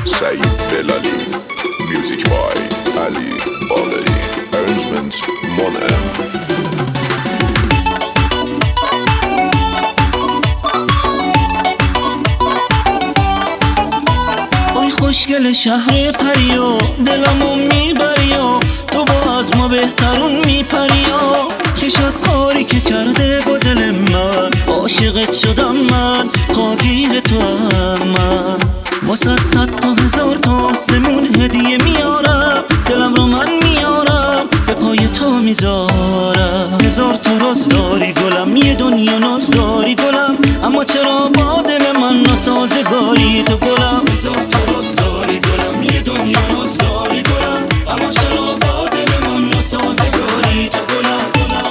Saeed Belali. Music by Ali Baladi. Arrangements Monem. خوشگل شهر پریا دلمو میبریا تو با از ما بهترون میپریا چشات کاری که کرده با دل من عاشقت شدم من خاگیر تو هم من واسه 100 تا 1000 تا آسمون هدیه میارم دلم رو من میارم به پای تو میذارم 1000 تا راست داری گلم یه دنیا ناز داری گلم اما چرا با دل من ناسازگاری تو گلم 1000 تا راست داری گلم یه دنیا ناز داری گلم اما چرا با دل من ناسازگاری تو گلم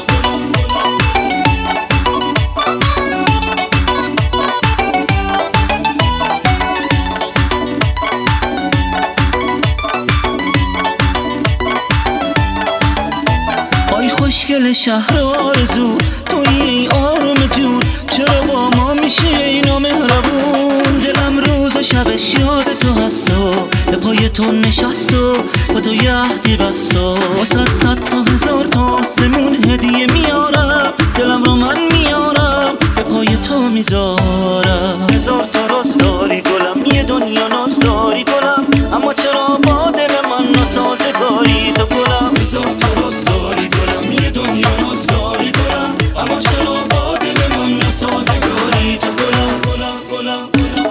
خوشگل شهر آرزو توی ای آروم جون چرا با ما میشه ای نامهربون دلم روز و شبش یاد تو هست و به پای تو نشست و با تو یهدی بست و واسه 100 تا 1000 تا آسمون هدیه میارم دلم رو من میارم به پای تو میذارم 1000 تا راست داری گلم یه دنیا ناز داری گلم اما چرا با دل من ناسازگاری تو گلم 1000 تا راست داری گلم یه دنیا ناز داری گلم اما چرا با دل من ناسازگاری تو گلم گلم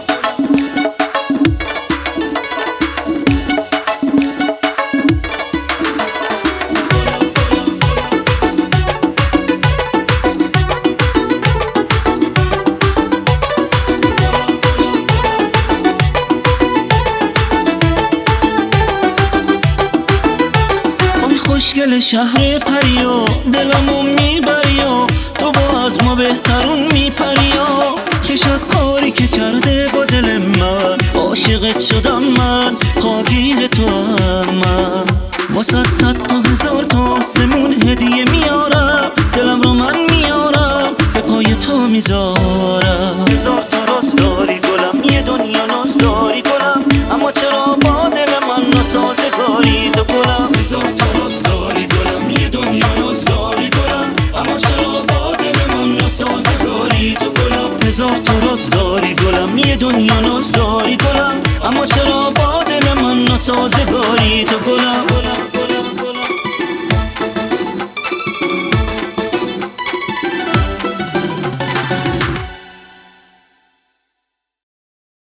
خوشگل شهر پریا دلمو میبریا تو با از ما بهترون میپریا چشات کاری که کرده با دل من عاشقت شدم من خاگیر تو هم من واسه 100 تا 1000 تا آسمون هدیه میارم دلم رو من میارم به پای تو میذارم 1000 تا راست داری گلم یه دنیا ناز داری گلم اما چرا با دل من ناسازگاری تو گلم 1000 تا راست داری گلم یه دنیا ناز داری گلم اما چرا با دل من ناسازگاری تو گلم 1000 تا راست داری گلم یه دنیا ناز داری گلم اما چرا با دل من ناسازگاری تو گلم